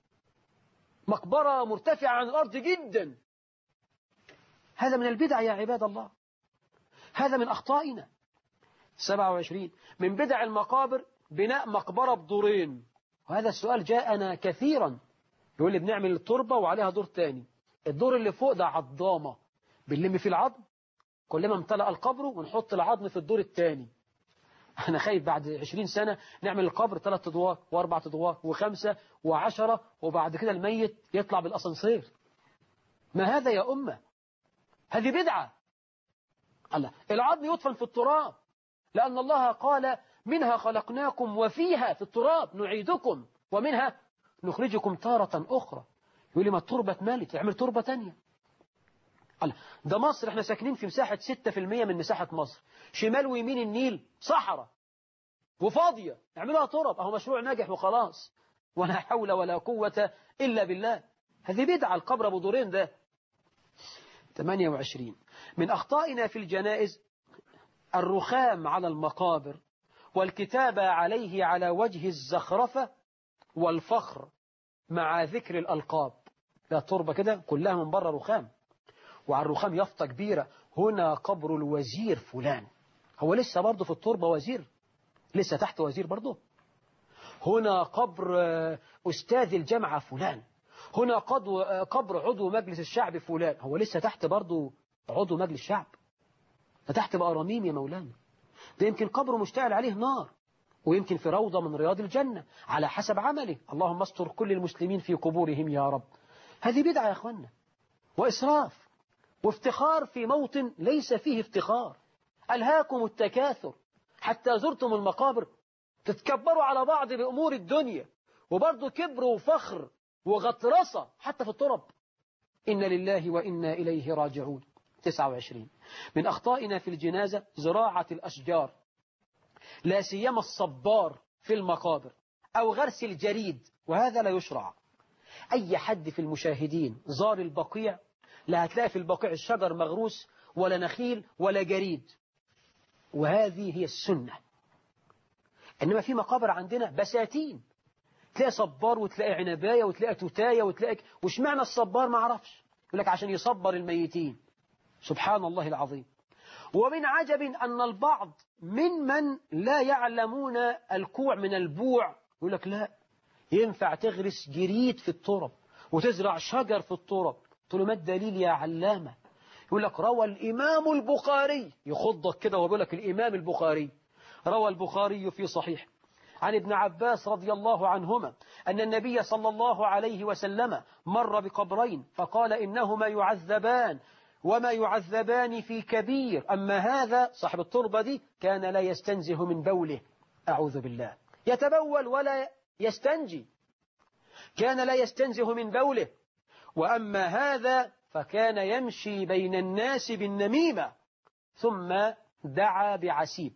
مقبرة مرتفعة عن الأرض جدا. هذا من البدع يا عباد الله، هذا من أخطائنا. سبعة وعشرين من بدع المقابر بناء مقبرة بدورين، وهذا السؤال جاءنا كثيرا. يقول لي بنعمل التربة وعليها دور تاني، الدور اللي فوق ده عظامة بنلم فيه العظم، كلما امتلأ القبر ونحط العظم في الدور الثاني. أنا خايف بعد عشرين سنة نعمل القبر ثلاث أدوار وأربعة أدوار وخمسة وعشرة، وبعد كده الميت يطلع بالأسانسير. ما هذا يا أمة؟ هذه بدعة. الله، العظم يدفن في التراب، لأن الله قال منها خلقناكم وفيها في التراب نعيدكم ومنها نخرجكم تارة أخرى. يقول لي ما التربة اتملت، اعمل تربة تانية. الله، ده مصر احنا ساكنين في مساحة ستة في المية من مساحة مصر، شمال ويمين النيل صحراء وفاضية، اعملوها تراب، اهو مشروع ناجح وخلاص، ولا حول ولا قوة إلا بالله. هذه بدعة القبر أبو دورين ده. ثمانية وعشرين من أخطائنا في الجنائز الرخام على المقابر، والكتابة عليه على وجه الزخرفة والفخر مع ذكر الألقاب. لا تربة كده كلها من بره رخام، وعلى الرخام يافطة كبيرة، هنا قبر الوزير فلان. هو لسه برضه في التربة وزير، لسه تحت وزير برضه. هنا قبر أستاذ الجامعة فلان، هنا قبر عضو مجلس الشعب فلان، هو لسه تحت برضه عضو مجلس الشعب؟ ده تحت بقى رميم يا مولانا، ده يمكن قبره مشتعل عليه نار، ويمكن في روضة من رياض الجنة على حسب عمله. اللهم استر كل المسلمين في قبورهم يا رب. هذه بدعة يا أخوانا، وإسراف، وافتخار في موطن ليس فيه افتخار. ألهاكم التكاثر حتى زرتم المقابر، تتكبروا على بعض بأمور الدنيا، وبرضه كبر وفخر وغطرسة حتى في الترب. إن لله وإنا إليه راجعون. تسعة وعشرين من أخطائنا في الجنازة زراعة الأشجار، لا سيما الصبار في المقابر أو غرس الجريد، وهذا لا يشرع. أي حد في المشاهدين زار البقيع لا هتلاقي في البقيع الشجر مغروس ولا نخيل ولا جريد، وهذه هي السنة. إنما في مقابر عندنا بساتين، تلاقي صبار وتلاقي عنباية وتلاقي توتاية وتلاقي، وش معنى الصبار ما عرفش، يقول لك عشان يصبر الميتين. سبحان الله العظيم. ومن عجب أن البعض من من لا يعلمون الكوع من البوع يقول لك لا ينفع تغرس جريد في الترب وتزرع شجر في الترب. قلت له ما الدليل يا علامة؟ يقول لك روى الإمام البخاري، يخضك كده ويقول لك الإمام البخاري روى البخاري في صحيح عن ابن عباس رضي الله عنهما أن النبي صلى الله عليه وسلم مر بقبرين فقال إنهما يعذبان وما يعذبان في كبير، أما هذا صاحب التربة دي كان لا يستنزه من بوله، أعوذ بالله، يتبول ولا يستنجي، كان لا يستنزه من بوله، وأما هذا فكان يمشي بين الناس بالنميمة. ثم دعا بعسيب،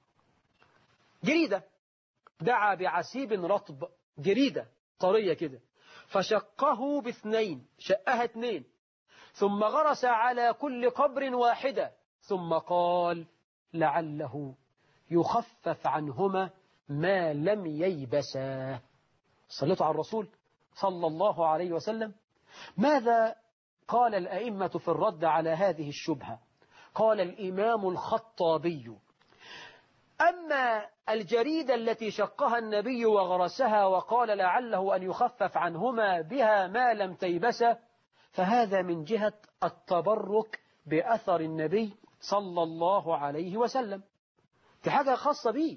جريدة، دعا بعسيب رطب، جريدة طرية كده، فشقه باثنين، شقها اثنين، ثم غرس على كل قبر واحدة، ثم قال لعله يخفف عنهما ما لم ييبسا. صليتوا على الرسول صلى الله عليه وسلم. ماذا قال الأئمة في الرد على هذه الشبهة؟ قال الإمام الخطابي أما الجريدة التي شقها النبي وغرسها وقال لعله أن يخفف عنهما بها ما لم تيبس، فهذا من جهة التبرك بأثر النبي صلى الله عليه وسلم، في حاجة خاصة به.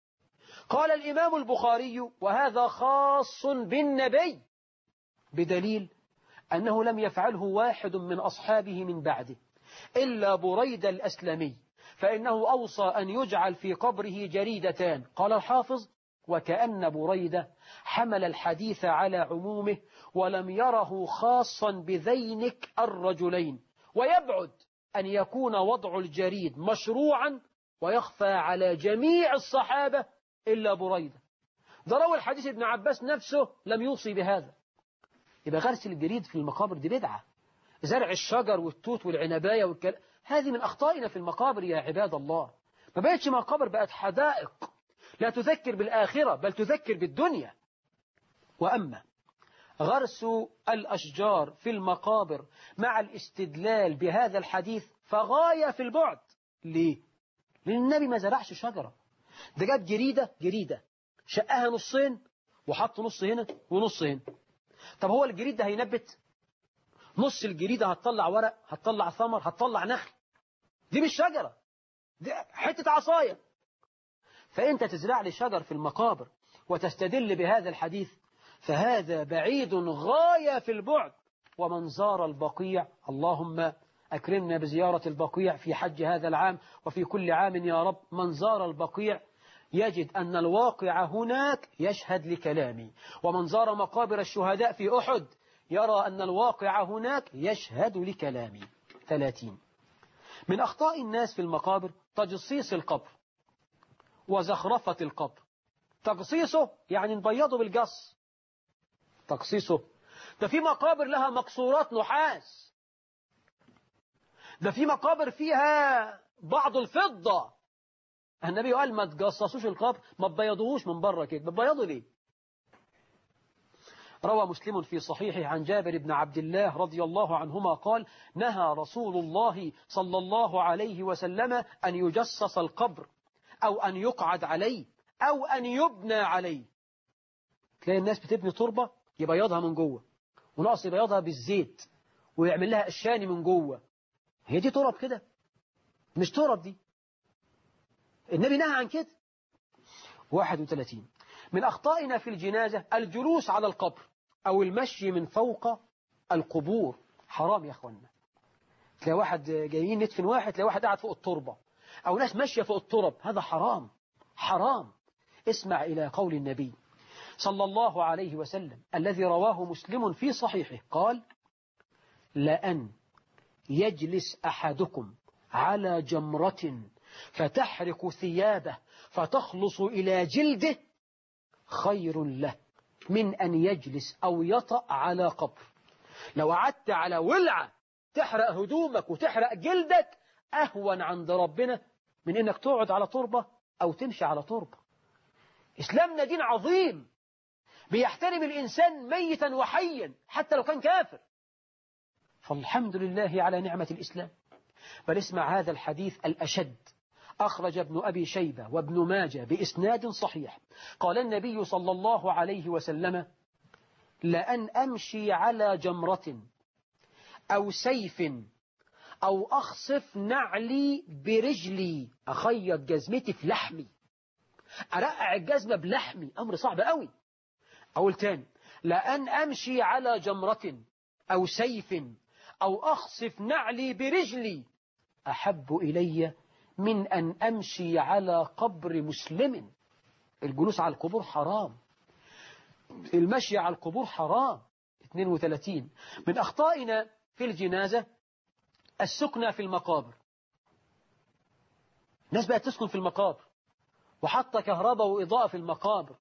قال الإمام البخاري وهذا خاص بالنبي، بدليل أنه لم يفعله واحد من أصحابه من بعده إلا بريدة الأسلمي، فإنه أوصى أن يجعل في قبره جريدتان. قال الحافظ وكأن بريدة حمل الحديث على عمومه ولم يره خاصا بذينك الرجلين، ويبعد أن يكون وضع الجريد مشروعا ويخفى على جميع الصحابة إلا بريدة. ده روى الحديث ابن عباس نفسه لم يوصي بهذا. يبقى غرس الجريد في المقابر دي بدعة، زرع الشجر والتوت والعنباية والكلام، هذه من أخطائنا في المقابر يا عباد الله. ما بقتش مقابر، بقت حدائق لا تذكر بالآخرة بل تذكر بالدنيا. وأما غرس الأشجار في المقابر مع الاستدلال بهذا الحديث فغاية في البعد. ليه؟ لأن النبي ما زرعش شجرة، ده جاب جريدة جريدة شقها نصين وحط نص هنا ونص هنا. طب هو الجريد ده هينبت؟ نص الجريدة هتطلع ورق، هتطلع ثمر، هتطلع نخل، دي مش شجرة، دي حتة عصاية. فأنت تزرع لي شجر في المقابر وتستدل بهذا الحديث، فهذا بعيد غاية في البعد. ومن زار البقيع، اللهم أكرمنا بزيارة البقيع في حج هذا العام وفي كل عام يا رب، من زار البقيع يجد أن الواقع هناك يشهد لكلامي، ومن زار مقابر الشهداء في أحد يرى أن الواقع هناك يشهد لكلامي. ثلاثين من أخطاء الناس في المقابر تجصيص القبر وزخرفة القبر. تقصيصه يعني نبيضه بالجص، تقصيصه ده في مقابر لها مقصورات نحاس، ده في مقابر فيها بعض الفضة. النبي قال ما تجصصوش القبر، ما تبيضوهوش من بره كده، بتبيضوا ليه؟ روى مسلم في صحيحه عن جابر بن عبد الله رضي الله عنهما قال نهى رسول الله صلى الله عليه وسلم أن يجصص القبر أو أن يقعد عليه أو أن يبنى عليه. تلاقي الناس بتبني تربة يبيضها من جوه وناقص يبيضها بالزيت ويعمل لها الشاني من جوه. هي دي تراب كده؟ مش تراب دي. النبي نهى عن كده. واحد وثلاثين من أخطائنا في الجنازة الجلوس على القبر أو المشي من فوق القبور. حرام يا أخوانا. تلاقي واحد جايين ندفن واحد، تلاقي واحد قاعد فوق التربة أو ناس ماشية فوق الترب. هذا حرام حرام. اسمع إلى قول النبي صلى الله عليه وسلم الذي رواه مسلم في صحيحه قال: لأن يجلس أحدكم على جمرة فتحرق ثيابه فتخلص إلى جلده خير له من أن يجلس أو يطأ على قبر. لو قعدت على ولعة تحرق هدومك وتحرق جلدك أهون عند ربنا من أنك تقعد على تربة أو تمشي على تربة. إسلامنا دين عظيم بيحترم الإنسان ميتا وحيا حتى لو كان كافر. فالحمد لله على نعمة الإسلام. بل اسمع هذا الحديث الأشد، أخرج ابن أبي شيبة وابن ماجه بإسناد صحيح. قال النبي صلى الله عليه وسلم: لأن أمشي على جمرة أو سيف أو أخصف نعلي برجلي، أخيط جزمتي في لحمي، أرقع الجزمة بلحمي، أمر صعب قوي. أقول تاني: لأن أمشي على جمرة أو سيف أو أخصف نعلي برجلي أحب إلي من أن أمشي على قبر مسلم. الجلوس على القبور حرام، المشي على القبور حرام. اثنين وثلاثين من أخطائنا في الجنازة السكنة في المقابر. الناس بقت تسكن في المقابر وحتى كهرباء وإضاءة في المقابر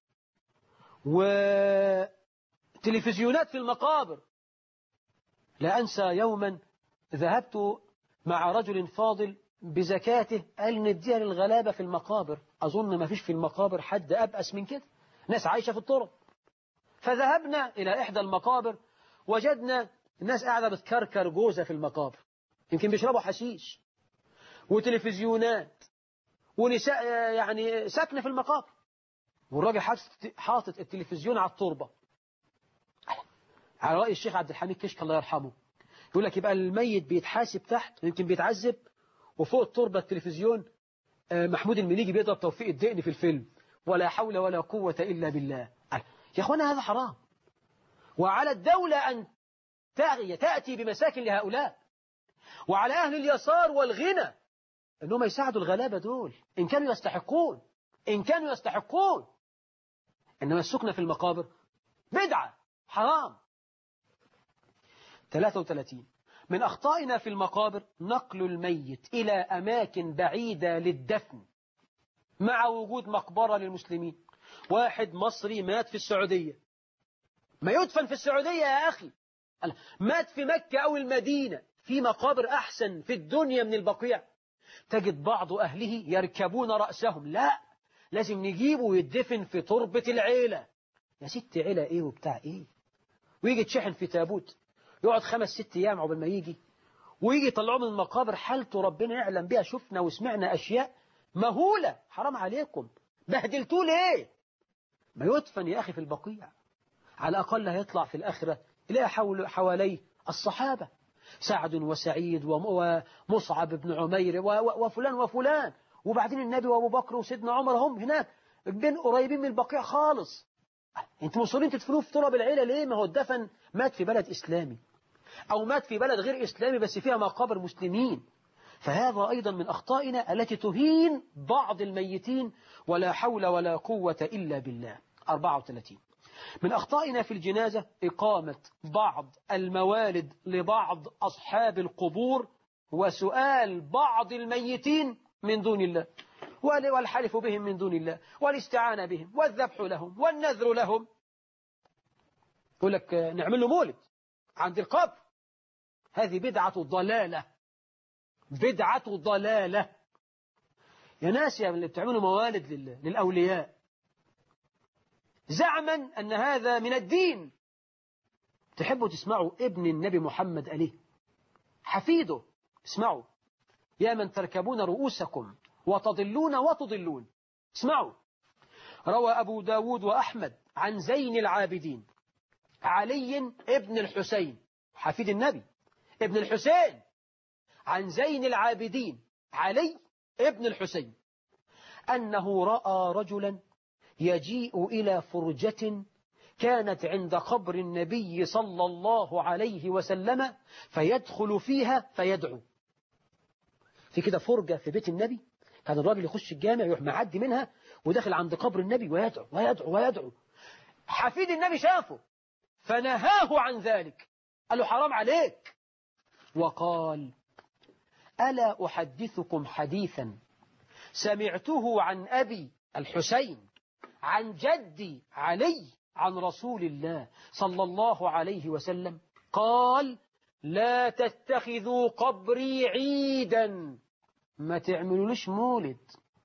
وتلفزيونات في المقابر. لا أنسى يوما ذهبت مع رجل فاضل بزكاته، قال نديها للغلابة في المقابر. أظن ما فيش في المقابر حد أبأس من كده، ناس عايشة في الطرق. فذهبنا إلى إحدى المقابر وجدنا الناس قاعدة بتكركر جوزة في المقابر، يمكن بيشربوا حشيش، وتلفزيونات، ونساء يعني ساكنة في المقابر، والراجل حاطط التلفزيون على التربة. على رأي الشيخ عبد الحميد كشك الله يرحمه، يقول لك يبقى الميت بيتحاسب تحت ويمكن بيتعذب، وفوق التربة التلفزيون محمود المليجي بيضرب توفيق الدقن في الفيلم ولا حول ولا قوة إلا بالله. يا أخوانا هذا حرام، وعلى الدولة أن تأتي بمساكن لهؤلاء، وعلى أهل اليسار والغنى أنهم يساعدوا الغلابة دول إن كانوا يستحقون إن كانوا يستحقون. إنما السكنة في المقابر بدعة حرام. ثلاثة وثلاثين من أخطائنا في المقابر نقل الميت إلى أماكن بعيدة للدفن مع وجود مقبرة للمسلمين. واحد مصري مات في السعودية، ما يدفن في السعودية يا أخي، مات في مكة أو المدينة، في مقابر أحسن في الدنيا من البقيع. تجد بعض أهله يركبون رأسهم، لا لازم نجيبه ويدفن في تربة العيلة. يا ست عيلة إيه وبتاع إيه؟ ويجي تشحن في تابوت يقعد خمس ست أيام عقبال ما يجي، ويجي يطلعوه من المقابر حالته ربنا يعلم بها. شفنا وسمعنا أشياء مهولة. حرام عليكم، بهدلتوه ليه؟ ما يدفن يا أخي في البقيع، على الأقل هيطلع في الآخرة إلى حواليه الصحابة سعد وسعيد ومصعب بن عمير وفلان وفلان، وبعدين النبي وأبو بكر وسيدنا عمر هم هناك بين قريبين من البقيع خالص. انتوا مصرين تدفنوه في تراب العيلة ليه؟ ما هو الدفن مات في بلد إسلامي أو مات في بلد غير إسلامي بس فيها مقابر مسلمين. فهذا أيضا من أخطائنا التي تهين بعض الميتين، ولا حول ولا قوة إلا بالله. أربعة وثلاثين من أخطائنا في الجنازة إقامة بعض الموالد لبعض أصحاب القبور وسؤال بعض الميتين من دون الله، والحلف بهم من دون الله، والاستعانة بهم، والذبح لهم، والنذر لهم. يقول لك نعمل له مولد عند القبر. هذه بدعة ضلالة، بدعة ضلالة. يا ناس يا اللي بتعملوا موالد للأولياء زعما أن هذا من الدين. تحبوا تسمعوا ابن النبي محمد عليه حفيده، اسمعوا: يا من تركبون رؤوسكم وتضلون وتضلون. اسمعوا: روى أبو داود وأحمد عن زين العابدين علي ابن الحسين حفيد النبي ابن الحسين عن زين العابدين علي ابن الحسين أنه رأى رجلا يجيء إلى فرجة كانت عند قبر النبي صلى الله عليه وسلم فيدخل فيها فيدعو. في كده فرجة في بيت النبي، كان الراجل يخش الجامع يروح معدي منها وداخل عند قبر النبي ويدعو ويدعو ويدعو. حفيد النبي شافه فنهاه عن ذلك، قال له حرام عليك، وقال ألا أحدثكم حديثا سمعته عن أبي الحسين عن جدي علي عن رسول الله صلى الله عليه وسلم قال لا تتخذوا قبري عيدا، ما تعملولوش مولد،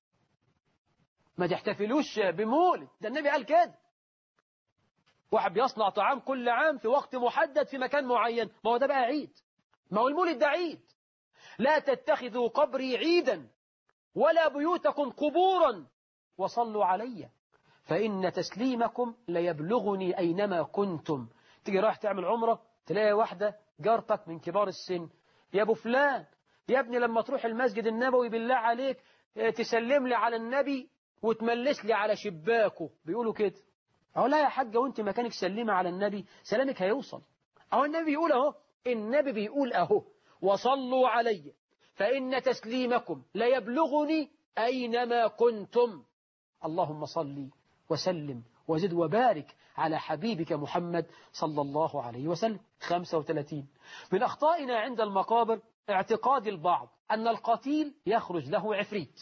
ما تحتفلوش بمولد، ده النبي قال كده. واحد بيصنع طعام كل عام في وقت محدد في مكان معين، ما هو ده بقى عيد، ما هو المولد ده عيد. لا تتخذوا قبري عيدا ولا بيوتكم قبورا وصلوا علي فإن تسليمكم ليبلغني أينما كنتم. تيجي رايح تعمل عمرة تلاقي واحدة جارتك من كبار السن، يا أبو فلان يا ابني لما تروح المسجد النبوي بالله عليك تسلم لي على النبي وتملس لي على شباكه، بيقولوا كده. أهو لا يا حاجة وانت مكانك سلمة على النبي سلامك هيوصل. أهو النبي بيقول أهو، النبي بيقول أهو وصلوا علي فإن تسليمكم ليبلغني أينما كنتم. اللهم صل وسلم وزد وبارك على حبيبك محمد صلى الله عليه وسلم. خمسة وثلاثين من أخطائنا عند المقابر اعتقاد البعض أن القتيل يخرج له عفريت.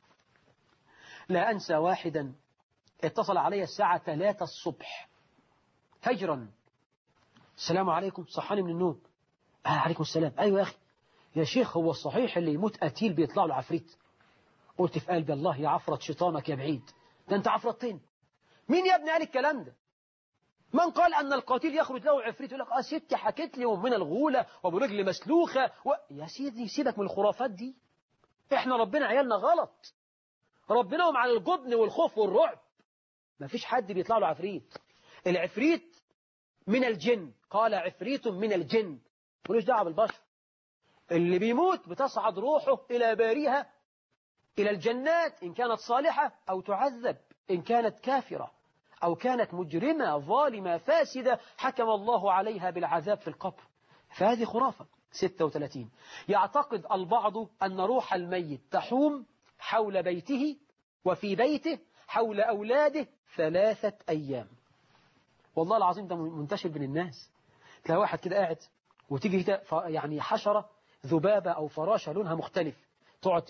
لا أنسى واحدا اتصل علي الساعة ثلاثة الصبح فجرا، السلام عليكم، صحاني من النوم. آه عليكم السلام. أيوة يا أخي يا شيخ، هو الصحيح اللي يموت قتيل بيطلع له عفريت؟ قلت في قلبي الله يا عفرة شيطانك يا بعيد، ده أنت عفرتين. مين يا ابني قال الكلام ده؟ من قال أن القتيل يخرج له عفريت؟ يقول لك آه ستي حكيت لي من الغولة وأبو رجل مسلوخة و... يا سيدي سيبك من الخرافات دي، إحنا ربنا عيالنا غلط، ربنا هم على الجبن والخوف والرعب. ما فيش حد بيطلع له عفريت. العفريت من الجن، قال عفريت من الجن، ملوش دعوه بالبشر. اللي بيموت بتصعد روحه إلى باريها إلى الجنات إن كانت صالحة، أو تعذب إن كانت كافرة أو كانت مجرمة ظالمة فاسدة حكم الله عليها بالعذاب في القبر. فهذه خرافة. ستة وثلاثين يعتقد البعض أن روح الميت تحوم حول بيته وفي بيته حول أولاده ثلاثة أيام. والله العظيم ده منتشر بين الناس. تلاقي واحد كده قاعد وتيجي كده يعني حشرة ذبابة أو فراشة لونها مختلف تقعد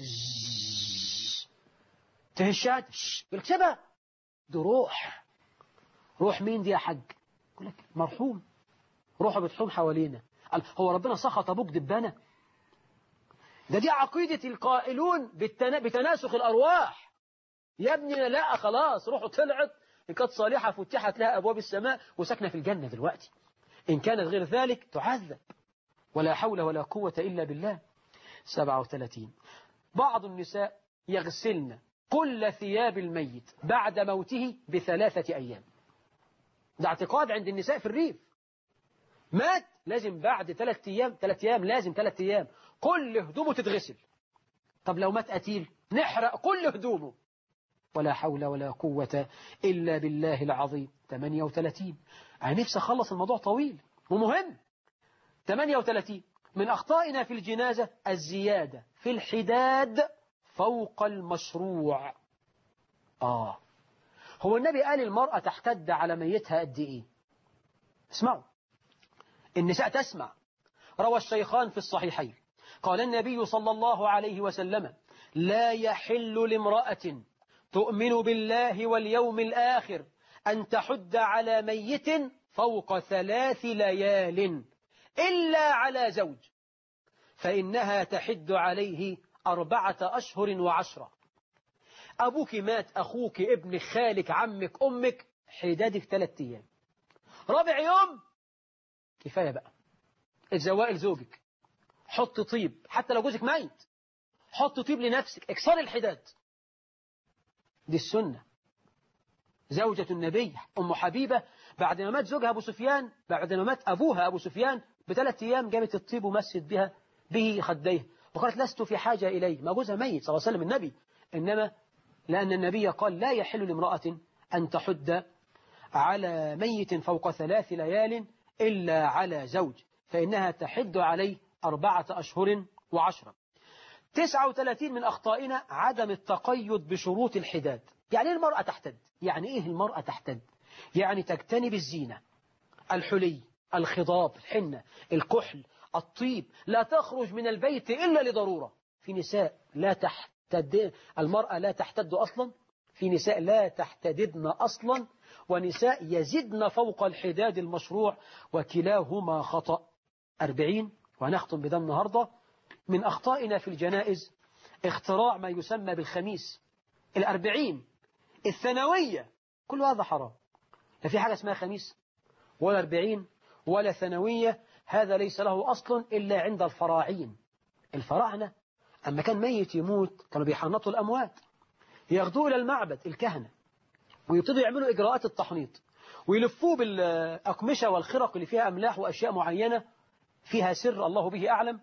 تهشات بالكسبة، دي روح. روح مين دي يا حاج؟ يقول لك مرحوم، روحه بتحوم حوالينا. هو ربنا سخط أبوك دبانة؟ ده دي عقيدة القائلون بالتنا... بتناسخ الأرواح. يا ابني لا خلاص روحه طلعت، إن كانت صالحة فتحت لها أبواب السماء وسكنة في الجنة دلوقتي، إن كانت غير ذلك تعذب. ولا حول ولا قوة إلا بالله. سبعة وثلاثين بعض النساء يغسلن كل ثياب الميت بعد موته بثلاثة أيام. ده اعتقاد عند النساء في الريف. مات لازم بعد ثلاثة أيام، ثلاثة أيام لازم ثلاثة أيام كل هدومه تتغسل. طب لو مات قتيل نحرق كل هدومه. ولا حول ولا قوة إلا بالله العظيم. ثمانية وثلاثين أنا نفسي أخلص الموضوع طويل ومهم. ثمانية وثلاثين من أخطائنا في الجنازة الزيادة في الحداد فوق المشروع. آه هو النبي قال المرأة تحتد على ميتها قد إيه؟ اسمعوا، النساء تسمع. روى الشيخان في الصحيحين قال النبي صلى الله عليه وسلم لا يحل لامرأة تؤمن بالله واليوم الآخر أن تحد على ميت فوق ثلاث ليال إلا على زوج، فإنها تحد عليه أربعة أشهر وعشرة. أبوك مات، أخوك، ابن خالك، عمك، أمك، حدادك ثلاثة أيام. رابع يوم كفاية بقى، الزوائل زوجك، حط طيب، حتى لو جوزك ميت حط طيب لنفسك، اكسر الحداد. دي السنة. زوجة النبي أم حبيبة بعد ما مات زوجها أبو سفيان، بعد ما مات أبوها أبو سفيان بثلاث أيام جابت الطيب ومست بها به خديه وقالت لست في حاجة إليه. ما جوزها ميت صلى الله عليه وسلم النبي، إنما لأن النبي قال لا يحل لامرأة أن تحد على ميت فوق ثلاث ليال إلا على زوج، فإنها تحد عليه أربعة أشهر وعشرة. تسعة وثلاثين من أخطائنا عدم التقيد بشروط الحداد. يعني إيه المرأة تحتد؟ يعني إيه المرأة تحتد؟ يعني تجتنب الزينة، الحلي، الخضاب، الحنة، الكحل، الطيب، لا تخرج من البيت إلا لضرورة. في نساء لا تحتد، المرأة لا تحتد أصلا، في نساء لا تحتددن أصلا، ونساء يزدن فوق الحداد المشروع، وكلاهما خطأ. أربعين ونختم بده النهاردة. من أخطائنا في الجنائز اختراع ما يسمى بالخميس. الأربعين، الثانوية، كل هذا حرام. لا في حاجة اسمها خميس ولا أربعين ولا ثانوية، هذا ليس له أصل إلا عند الفراعين. الفراعنة أما كان ميت يموت كانوا بيحنطوا الأموات، ياخدوه إلى المعبد الكهنة ويبتدوا يعملوا إجراءات التحنيط ويلفوه بالأقمشة والخرق اللي فيها أملاح وأشياء معينة فيها سر الله به أعلم،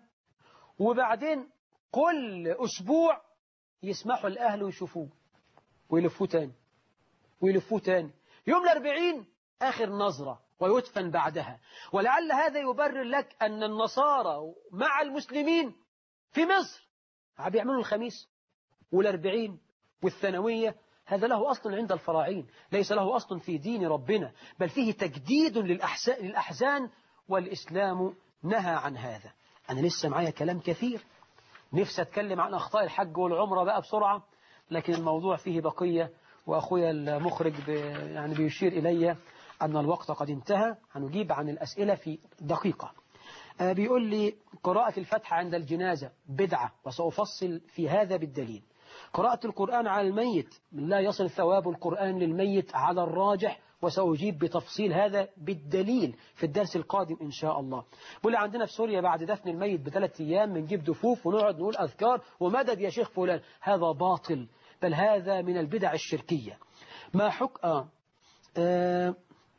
وبعدين كل أسبوع يسمحوا الأهل ويشوفوه ويلفوه تاني ويلفوه تاني. يوم الأربعين آخر نظرة ويدفن بعدها. ولعل هذا يبرر لك أن النصارى مع المسلمين في مصر بيعملوا الخميس والأربعين والثانوية. هذا له أصل عند الفراعين، ليس له أصل في دين ربنا، بل فيه تجديد للأحزان، والإسلام نهى عن هذا. أنا لسه معايا كلام كثير، نفسي أتكلم عن أخطاء الحج والعمرة بقى بسرعة، لكن الموضوع فيه بقية، وأخويا المخرج يعني بيشير إلي أن الوقت قد انتهى. هنجيب عن الأسئلة في دقيقة. آه بيقول لي قراءة الفاتحة عند الجنازة بدعة، وسأفصل في هذا بالدليل. قراءة القرآن على الميت لا يصل ثواب القرآن للميت على الراجح، وسأجيب بتفصيل هذا بالدليل في الدرس القادم إن شاء الله. بقول لي عندنا في سوريا بعد دفن الميت بثلاث أيام بنجيب دفوف ونقعد نقول أذكار ومدد يا شيخ فلان. هذا باطل، بل هذا من البدع الشركية. ما حك... آه. آه.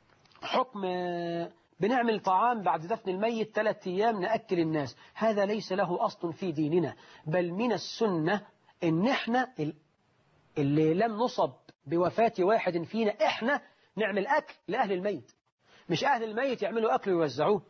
حكم آه. بنعمل طعام بعد دفن الميت ثلاث أيام نأكل الناس، هذا ليس له أصل في ديننا، بل من السنة إن إحنا اللي لم نصب بوفاة واحد فينا إحنا نعمل أكل لأهل الميت، مش أهل الميت يعملوا أكل ويوزعوه.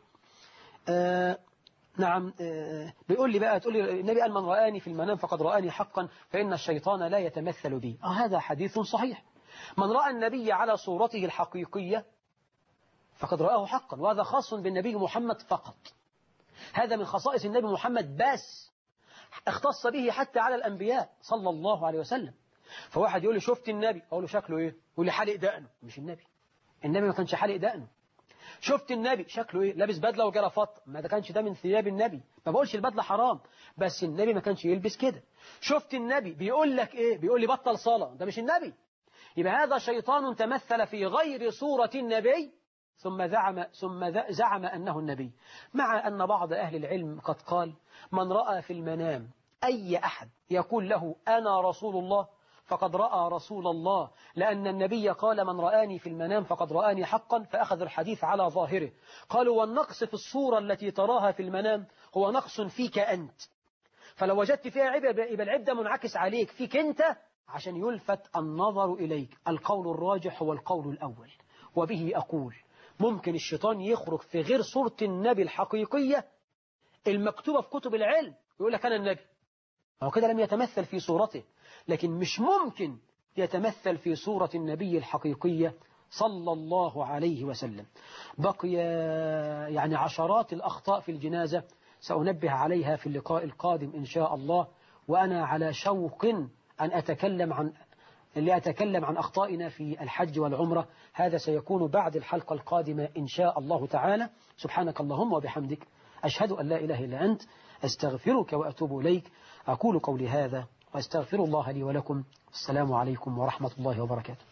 آه نعم. آه بيقول لي بقى، تقول لي النبي قال من رآني في المنام فقد رآني حقا فإن الشيطان لا يتمثل بي. آه هذا حديث صحيح. من رأى النبي على صورته الحقيقية فقد رآه حقا، وهذا خاص بالنبي محمد فقط. هذا من خصائص النبي محمد بس، اختص به حتى على الأنبياء صلى الله عليه وسلم. فواحد يقول لي شفت النبي، أقول له شكله إيه؟ يقول لي حالق دقنه. مش النبي، النبي ما كانش حالق دقنه. شفت النبي شكله إيه؟ لابس بدلة وجرافات، ما ده كانش ده من ثياب النبي. ما بقولش البدلة حرام، بس النبي ما كانش يلبس كده. شفت النبي بيقول لك إيه؟ بيقول لي بطل صلاة، ده مش النبي. يبقى هذا شيطان تمثل في غير صورة النبي ثم زعم ثم زعم أنه النبي، مع أن بعض أهل العلم قد قال من رأى في المنام أي أحد يقول له أنا رسول الله فقد رأى رسول الله، لأن النبي قال من رآني في المنام فقد رآني حقا، فأخذ الحديث على ظاهره. قالوا والنقص في الصورة التي تراها في المنام هو نقص فيك أنت، فلو وجدت فيها عيب يبقى العيب ده منعكس عليك فيك أنت عشان يلفت النظر إليك. القول الراجح هو القول الأول، وبه أقول ممكن الشيطان يخرج في غير صورة النبي الحقيقية المكتوبة في كتب العلم يقول لك أنا النبي، هو كده لم يتمثل في صورته، لكن مش ممكن يتمثل في صورة النبي الحقيقية صلى الله عليه وسلم. بقي يعني عشرات الأخطاء في الجنازة سأنبه عليها في اللقاء القادم إن شاء الله، وأنا على شوق أن أتكلم عن لأتكلم عن أخطائنا في الحج والعمرة. هذا سيكون بعد الحلقة القادمة إن شاء الله تعالى. سبحانك اللهم وبحمدك، أشهد أن لا إله إلا أنت، أستغفرك وأتوب إليك. أقول قولي هذا وأستغفر الله لي ولكم. السلام عليكم ورحمة الله وبركاته.